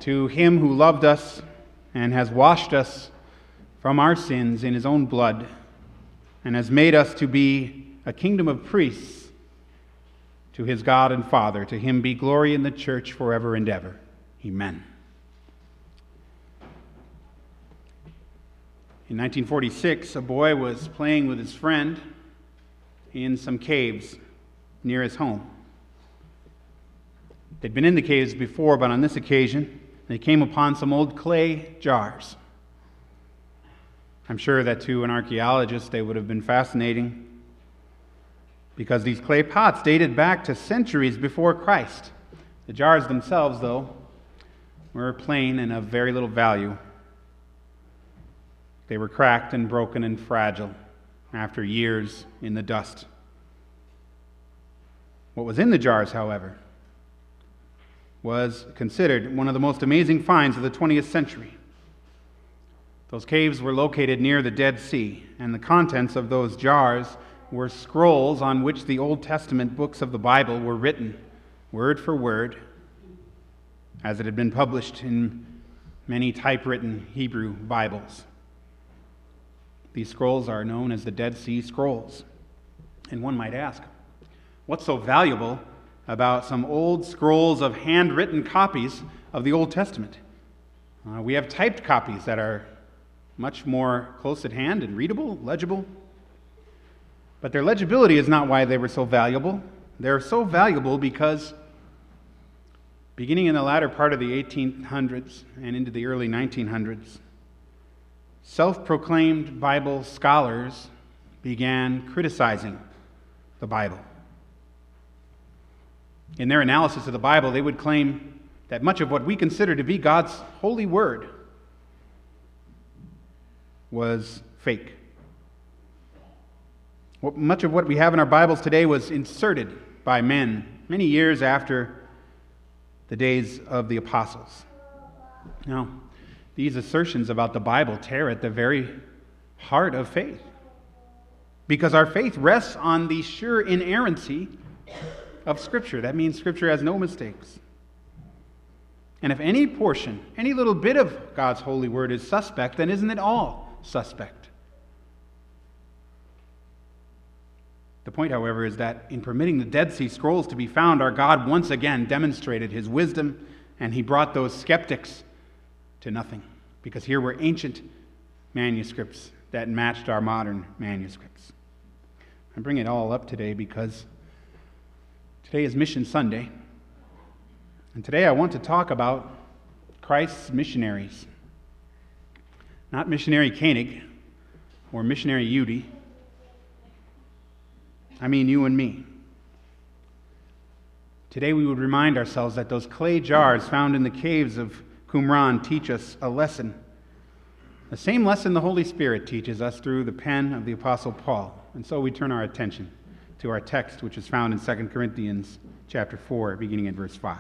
to him who loved us and has washed us from our sins in his own blood and has made us to be a kingdom of priests to his God and Father. To him be glory in the church forever and ever. Amen. In 1946, a boy was playing with his friend in some caves near his home. They'd been in the caves before, but on this occasion, they came upon some old clay jars. I'm sure that to an archaeologist they would have been fascinating, because these clay pots dated back to centuries before Christ. The jars themselves, though, were plain and of very little value. They were cracked and broken and fragile after years in the dust. What was in the jars, however, was considered one of the most amazing finds of the 20th century. Those caves were located near the Dead Sea, and the contents of those jars were scrolls on which the Old Testament books of the Bible were written, word for word, as it had been published in many typewritten Hebrew Bibles. These scrolls are known as the Dead Sea Scrolls. And one might ask, what's so valuable about some old scrolls of handwritten copies of the Old Testament? We have typed copies that are much more close at hand and readable, legible. But their legibility is not why they were so valuable. They're so valuable because beginning in the latter part of the 1800s and into the early 1900s, self-proclaimed Bible scholars began criticizing the Bible. In their analysis of the Bible, they would claim that much of what we consider to be God's holy word was fake. Much of what we have in our Bibles today was inserted by men many years after the days of the apostles. Now, these assertions about the Bible tear at the very heart of faith, because our faith rests on the sure inerrancy of Scripture. That means Scripture has no mistakes. And if any portion, any little bit of God's holy word is suspect, then isn't it all suspect? The point, however, is that in permitting the Dead Sea Scrolls to be found, our God once again demonstrated his wisdom, and he brought those skeptics to nothing, because here were ancient manuscripts that matched our modern manuscripts. I bring it all up today because today is Mission Sunday, and today I want to talk about Christ's missionaries. Not missionary Koenig or missionary Udi. I mean you and me. Today we would remind ourselves that those clay jars found in the caves of Qumran teach us a lesson. The same lesson the Holy Spirit teaches us through the pen of the Apostle Paul. And so we turn our attention to our text, which is found in 2 Corinthians chapter 4, beginning at verse 5.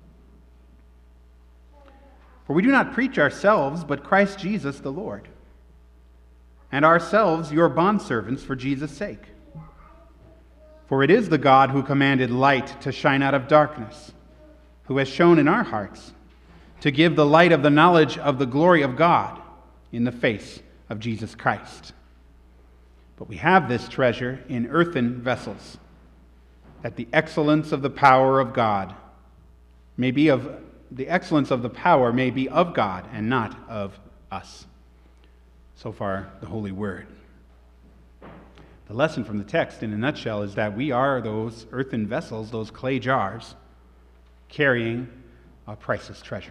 For we do not preach ourselves, but Christ Jesus the Lord, and ourselves your bondservants for Jesus' sake. For it is the God who commanded light to shine out of darkness, who has shown in our hearts to give the light of the knowledge of the glory of God in the face of Jesus Christ. But we have this treasure in earthen vessels, that the excellence of the power of God may be of God and not of us. So far, the Holy Word. The lesson from the text, in a nutshell, is that we are those earthen vessels, those clay jars, carrying a priceless treasure.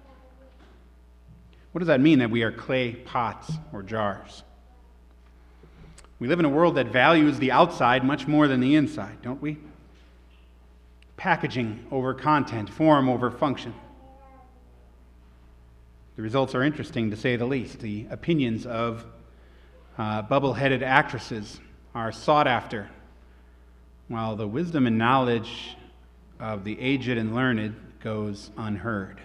What does that mean, that we are clay pots or jars? We live in a world that values the outside much more than the inside, don't we? Packaging over content, form over function. The results are interesting, to say the least. The opinions of bubble-headed actresses are sought after, while the wisdom and knowledge of the aged and learned goes unheard.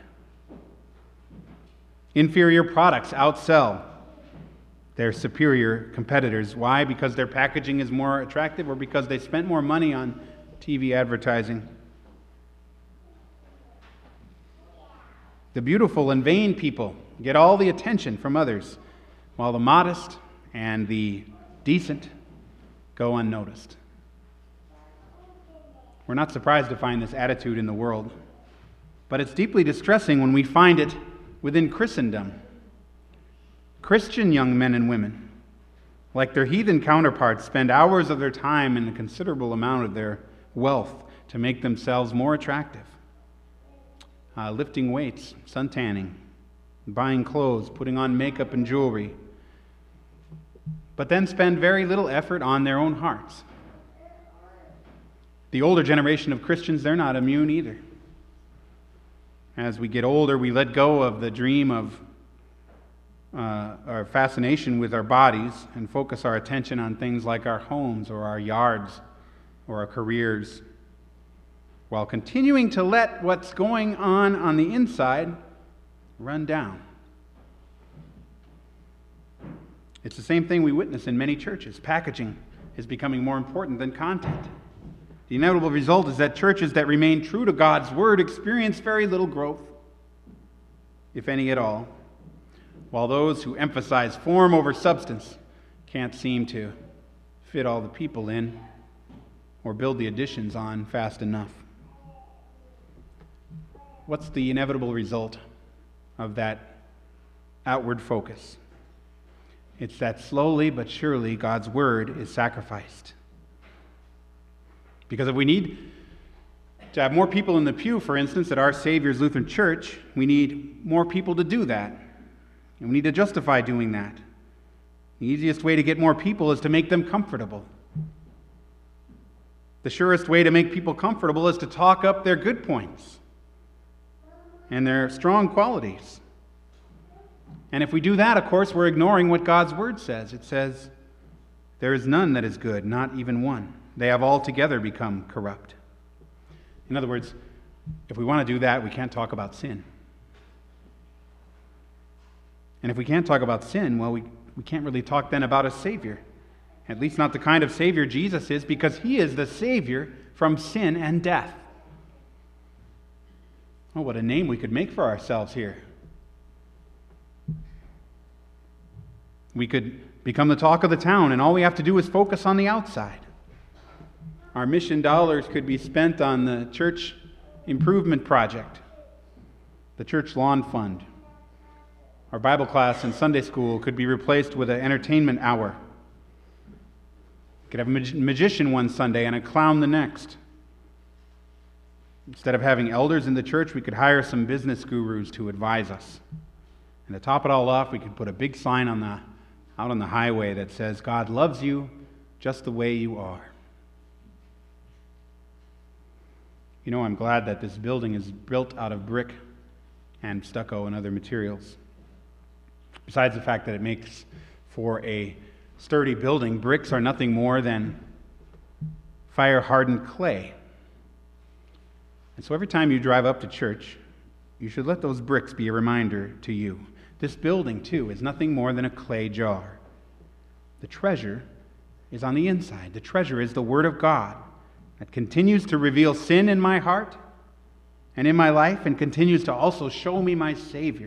Inferior products outsell their superior competitors. Why? Because their packaging is more attractive, or because they spent more money on TV advertising? The beautiful and vain people get all the attention from others, while the modest and the decent go unnoticed. We're not surprised to find this attitude in the world, but it's deeply distressing when we find it within Christendom. Christian young men and women, like their heathen counterparts, spend hours of their time and a considerable amount of their wealth to make themselves more attractive. Lifting weights, suntanning, buying clothes, putting on makeup and jewelry, but then spend very little effort on their own hearts. The older generation of Christians, they're not immune either. As we get older, we let go of the dream of our fascination with our bodies and focus our attention on things like our homes or our yards or our careers, while continuing to let what's going on the inside run down. It's the same thing we witness in many churches. Packaging is becoming more important than content. The inevitable result is that churches that remain true to God's Word experience very little growth, if any at all, while those who emphasize form over substance can't seem to fit all the people in or build the additions on fast enough. What's the inevitable result of that outward focus? It's that slowly but surely God's Word is sacrificed. Because if we need to have more people in the pew, for instance, at Our Savior's Lutheran Church, we need more people to do that. And we need to justify doing that. The easiest way to get more people is to make them comfortable. The surest way to make people comfortable is to talk up their good points and their strong qualities. And if we do that, of course, we're ignoring what God's Word says. It says, "There is none that is good, not even one. They have altogether become corrupt." In other words, if we want to do that, we can't talk about sin. And if we can't talk about sin, well, we can't really talk then about a Savior. At least not the kind of Savior Jesus is, because He is the Savior from sin and death. Oh, what a name we could make for ourselves here. We could become the talk of the town, and all we have to do is focus on the outside. Our mission dollars could be spent on the church improvement project, the church lawn fund. Our Bible class and Sunday school could be replaced with an entertainment hour. We could have a magician one Sunday and a clown the next. Instead of having elders in the church, we could hire some business gurus to advise us. And to top it all off, we could put a big sign out on the highway that says, "God loves you just the way you are." You know, I'm glad that this building is built out of brick and stucco and other materials. Besides the fact that it makes for a sturdy building, bricks are nothing more than fire-hardened clay. And so every time you drive up to church, you should let those bricks be a reminder to you. This building, too, is nothing more than a clay jar. The treasure is on the inside. The treasure is the Word of God that continues to reveal sin in my heart and in my life, and continues to also show me my Savior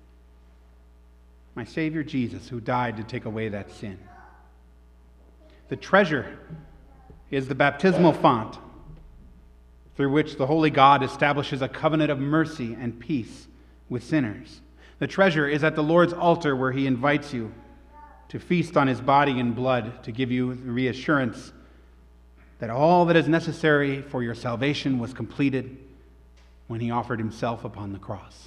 Jesus, who died to take away that sin. The treasure is the baptismal font through which the holy God establishes a covenant of mercy and peace with sinners. The treasure is at the Lord's altar, where He invites you to feast on His body and blood, to give you the reassurance that all that is necessary for your salvation was completed when He offered Himself upon the cross.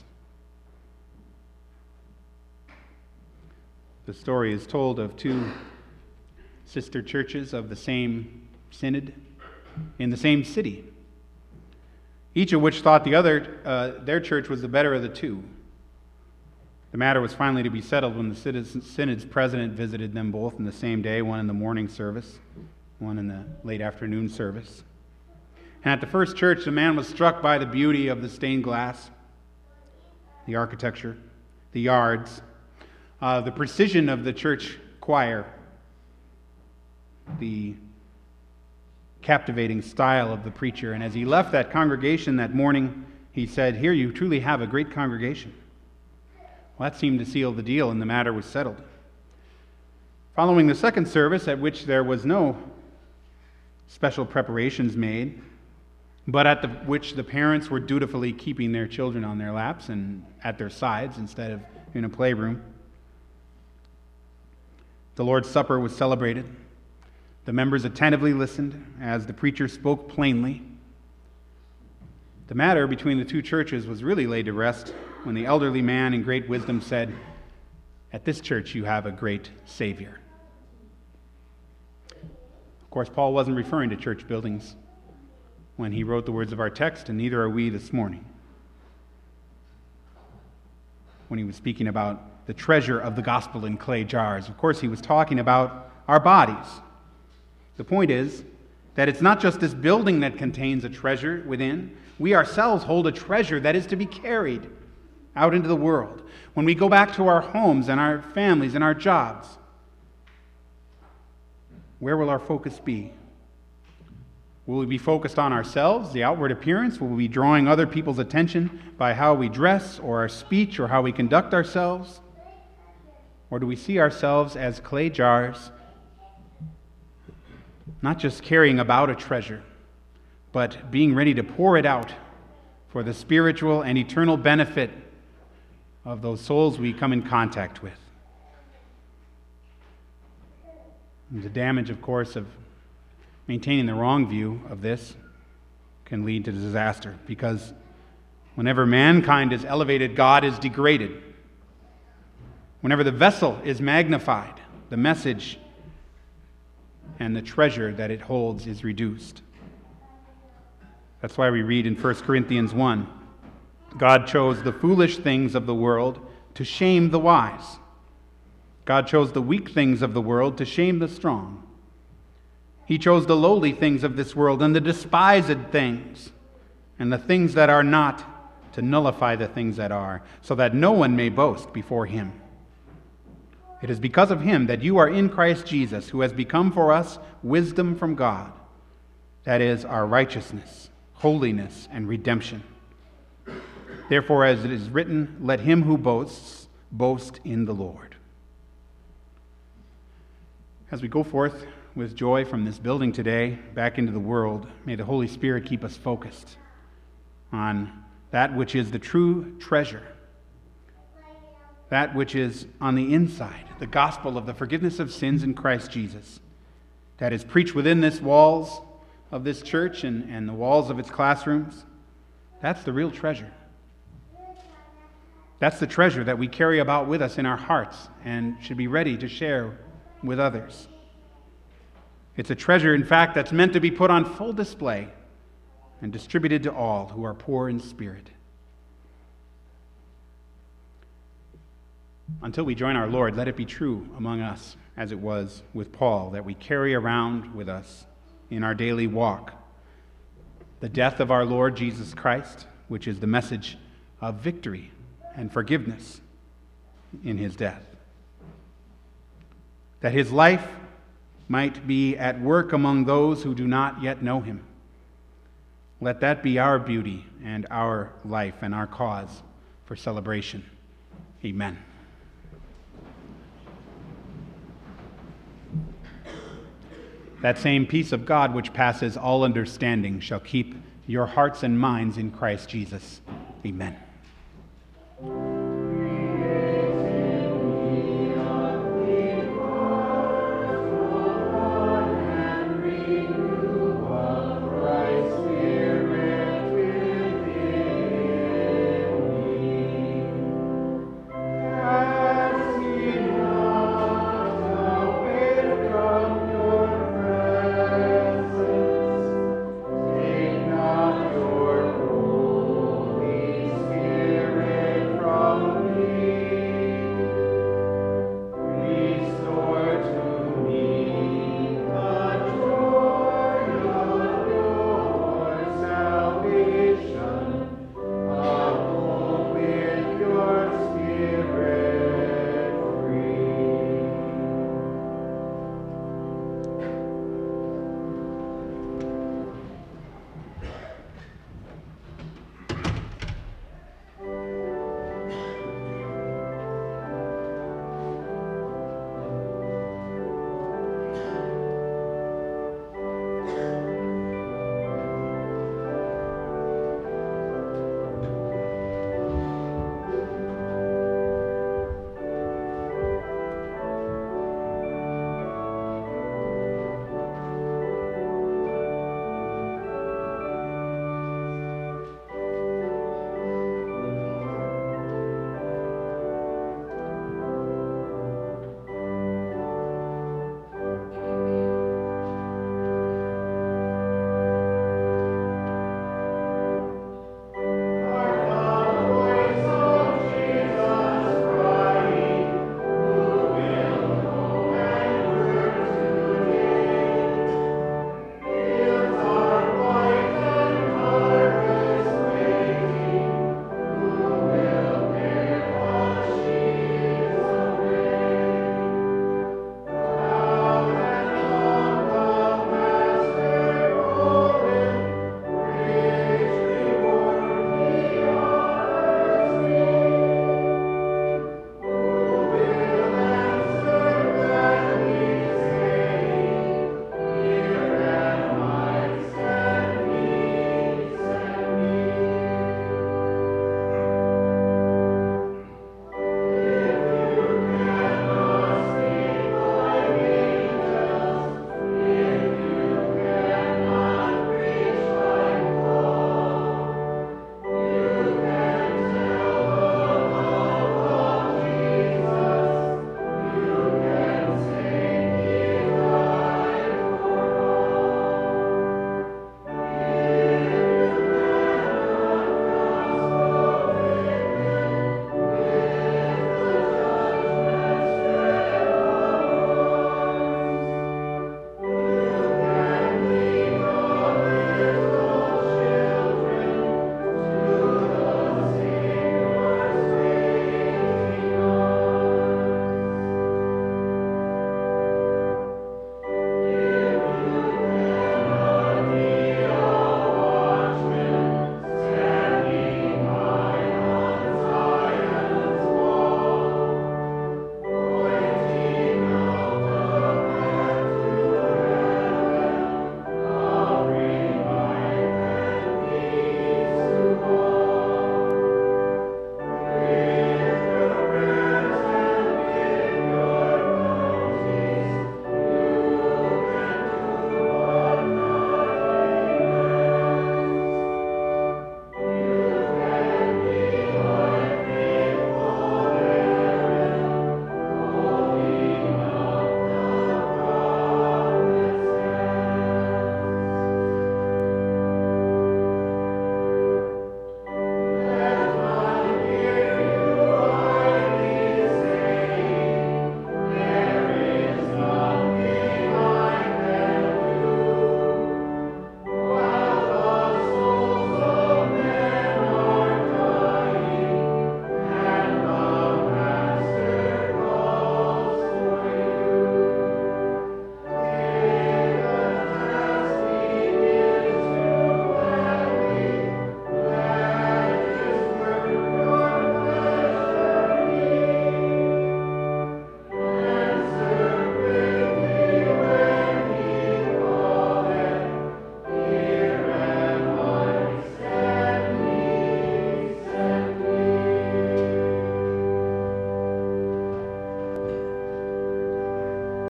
The story is told of two sister churches of the same synod in the same city, each of which thought the other, their church was the better of the two. The matter was finally to be settled when the synod's president visited them both in the same day, one in the morning service, one in the late afternoon service. And at the first church, the man was struck by the beauty of the stained glass, the architecture, the yards, the precision of the church choir, the captivating style of the preacher. And as he left that congregation that morning, he said, "Here you truly have a great congregation." Well, that seemed to seal the deal, and the matter was settled. Following the second service, at which there was no special preparations made, but which the parents were dutifully keeping their children on their laps and at their sides instead of in a playroom, the Lord's Supper was celebrated. The members attentively listened as the preacher spoke plainly. The matter between the two churches was really laid to rest when the elderly man in great wisdom said, "At this church you have a great Savior." Of course, Paul wasn't referring to church buildings when he wrote the words of our text, and neither are we this morning. When he was speaking about the treasure of the gospel in clay jars, of course he was talking about our bodies. The point is that it's not just this building that contains a treasure within. We ourselves hold a treasure that is to be carried out into the world. When we go back to our homes and our families and our jobs, where will our focus be? Will we be focused on ourselves, the outward appearance? Will we be drawing other people's attention by how we dress or our speech or how we conduct ourselves? Or do we see ourselves as clay jars, not just carrying about a treasure, but being ready to pour it out for the spiritual and eternal benefit of those souls we come in contact with? And the damage, of course, of maintaining the wrong view of this can lead to disaster, because whenever mankind is elevated, God is degraded. Whenever the vessel is magnified, the message and the treasure that it holds is reduced. That's why we read in 1 Corinthians 1, God chose the foolish things of the world to shame the wise. God chose the weak things of the world to shame the strong. He chose the lowly things of this world and the despised things and the things that are not to nullify the things that are, so that no one may boast before him. It is because of him that you are in Christ Jesus, who has become for us wisdom from God. That is our righteousness, holiness, and redemption. Therefore, as it is written, let him who boasts, boast in the Lord. As we go forth with joy from this building today back into the world, may the Holy Spirit keep us focused on that which is the true treasure, that which is on the inside, the gospel of the forgiveness of sins in Christ Jesus, that is preached within this walls of this church and the walls of its classrooms. That's the real treasure. That's the treasure that we carry about with us in our hearts and should be ready to share with others. It's a treasure, in fact, that's meant to be put on full display and distributed to all who are poor in spirit. Until we join our Lord, let it be true among us, as it was with Paul, that we carry around with us in our daily walk the death of our Lord Jesus Christ, which is the message of victory and forgiveness in his death. That his life might be at work among those who do not yet know him. Let that be our beauty and our life and our cause for celebration. Amen. That same peace of God which passes all understanding shall keep your hearts and minds in Christ Jesus. Amen.